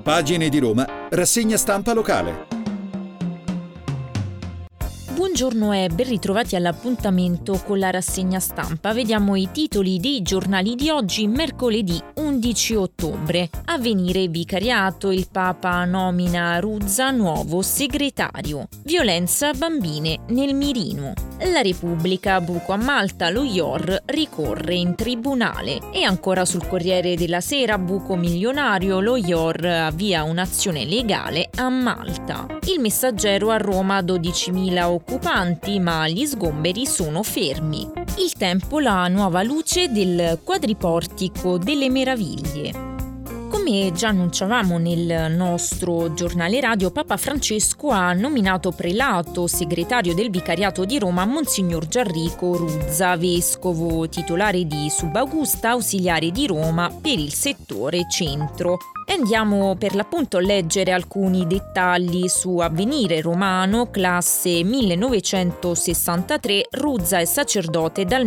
Pagine di Roma, rassegna stampa locale. Buongiorno e ben ritrovati all'appuntamento con la rassegna stampa. Vediamo i titoli dei giornali di oggi, mercoledì 11 ottobre. Avvenire vicariato, il Papa nomina Ruzza nuovo segretario. Violenza a bambine nel mirino. La Repubblica, buco a Malta, lo IOR ricorre in tribunale. E ancora sul Corriere della Sera, buco milionario, lo IOR avvia un'azione legale a Malta. Il Messaggero, a Roma 12.000 occupanti, ma gli sgomberi sono fermi. Il Tempo, la nuova luce del quadriportico delle meraviglie. Come già annunciavamo nel nostro giornale radio, Papa Francesco ha nominato prelato segretario del Vicariato di Roma Monsignor Gianrico Ruzza, vescovo titolare di Subaugusta, ausiliare di Roma per il settore centro. E andiamo per l'appunto a leggere alcuni dettagli su Avvenire Romano, classe 1963, Ruzza è sacerdote dal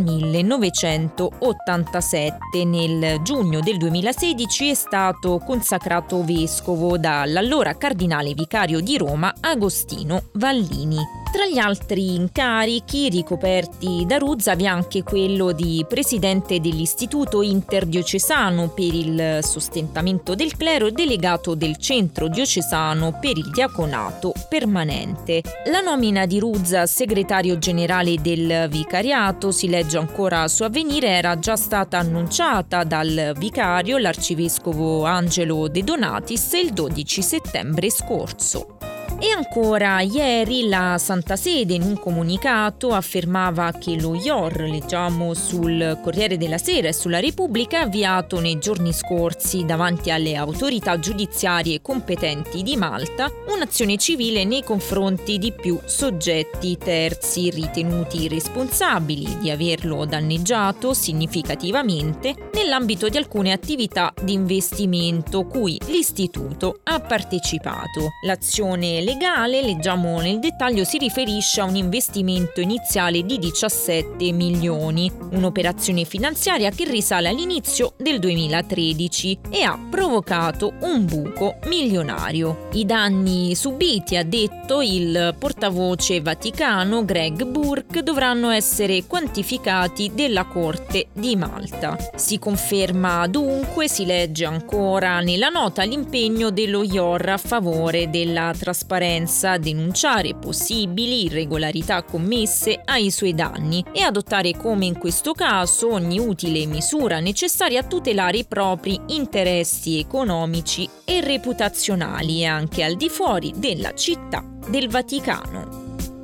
1987. Nel giugno del 2016 è stato consacrato vescovo dall'allora cardinale vicario di Roma Agostino Vallini. Tra gli altri incarichi ricoperti da Ruzza vi è anche quello di presidente dell'Istituto Interdiocesano per il sostentamento del clero e delegato del Centro Diocesano per il Diaconato Permanente. La nomina di Ruzza segretario generale del Vicariato, si legge ancora su Avvenire, era già stata annunciata dal vicario, l'arcivescovo Angelo De Donatis, il 12 settembre scorso. E ancora ieri la Santa Sede in un comunicato affermava che lo IOR, leggiamo sul Corriere della Sera e sulla Repubblica, ha avviato nei giorni scorsi davanti alle autorità giudiziarie competenti di Malta un'azione civile nei confronti di più soggetti terzi ritenuti responsabili di averlo danneggiato significativamente nell'ambito di alcune attività di investimento cui l'istituto ha partecipato. L'azione legale, leggiamo nel dettaglio, si riferisce a un investimento iniziale di 17 milioni, un'operazione finanziaria che risale all'inizio del 2013 e ha provocato un buco milionario. I danni subiti, ha detto il portavoce vaticano Greg Burke, dovranno essere quantificati dalla Corte di Malta. Si conferma dunque, si legge ancora nella nota, l'impegno dello IOR a favore della trasparenza, a denunciare possibili irregolarità commesse ai suoi danni e adottare, come in questo caso, ogni utile misura necessaria a tutelare i propri interessi economici e reputazionali anche al di fuori della città del Vaticano.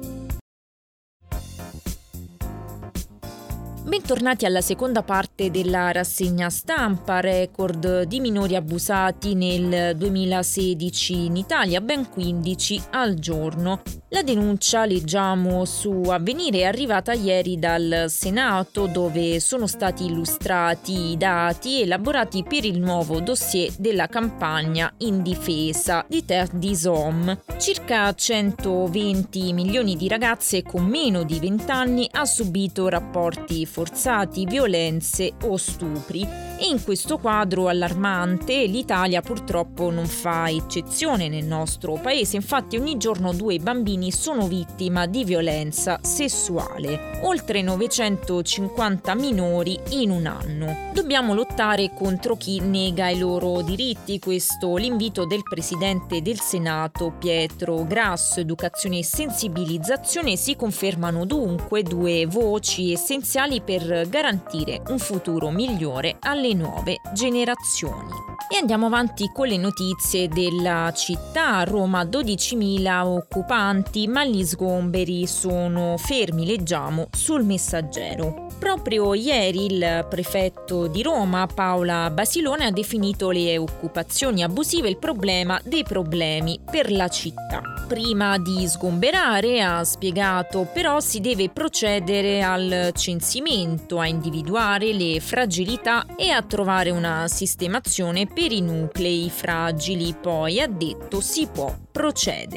Bentornati alla seconda parte della rassegna stampa. Record di minori abusati nel 2016 in Italia, ben 15 al giorno. La denuncia, leggiamo su Avvenire, è arrivata ieri dal Senato, dove sono stati illustrati i dati elaborati per il nuovo dossier della campagna in difesa di Terre des Hommes. Circa 120 milioni di ragazze con meno di 20 anni ha subito rapporti forzati, violenze o stupri, e in questo quadro allarmante l'Italia purtroppo non fa eccezione nel nostro paese. Infatti ogni giorno 2 bambini sono vittima di violenza sessuale, oltre 950 minori in un anno. Dobbiamo lottare contro chi nega i loro diritti, questo l'invito del Presidente del Senato Pietro Grasso. Educazione e sensibilizzazione si confermano dunque 2 voci essenziali per garantire un futuro migliore alle nuove generazioni. E andiamo avanti con le notizie della città. Roma 12.000 occupanti, ma gli sgomberi sono fermi, leggiamo sul Messaggero. Proprio ieri il prefetto di Roma, Paola Basilone, ha definito le occupazioni abusive il problema dei problemi per la città. Prima di sgomberare, ha spiegato, però si deve procedere al censimento, a individuare le fragilità e a trovare una sistemazione per i nuclei fragili. Poi, ha detto, si può procedere.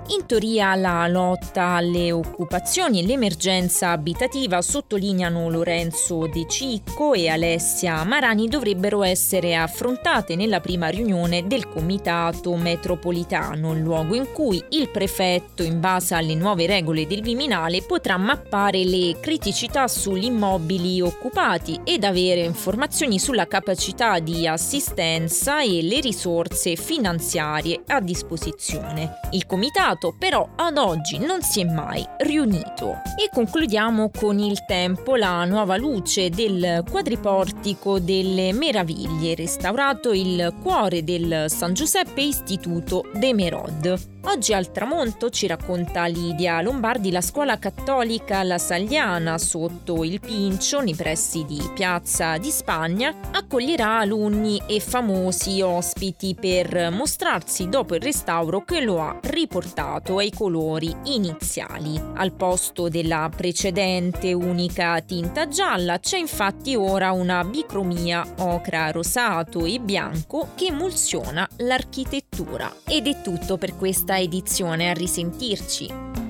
In teoria la lotta alle occupazioni e l'emergenza abitativa, sottolineano Lorenzo De Cicco e Alessia Marani, dovrebbero essere affrontate nella prima riunione del Comitato Metropolitano, luogo in cui il prefetto, in base alle nuove regole del Viminale, potrà mappare le criticità sugli immobili occupati ed avere informazioni sulla capacità di assistenza e le risorse finanziarie a disposizione. Il Comitato però ad oggi non si è mai riunito. E concludiamo con il tempo. La nuova luce del quadriportico delle Meraviglie, restaurato il cuore del San Giuseppe Istituto de Merod. Oggi al tramonto, ci racconta Lidia Lombardi, la scuola cattolica La Sagliana sotto il Pincio, nei pressi di Piazza di Spagna, accoglierà alunni e famosi ospiti per mostrarsi dopo il restauro che lo ha riportato ai colori iniziali. Al posto della precedente unica tinta gialla c'è infatti ora una bicromia ocra, rosato e bianco che emulsiona l'architettura. Ed è tutto per questa edizione, a risentirci.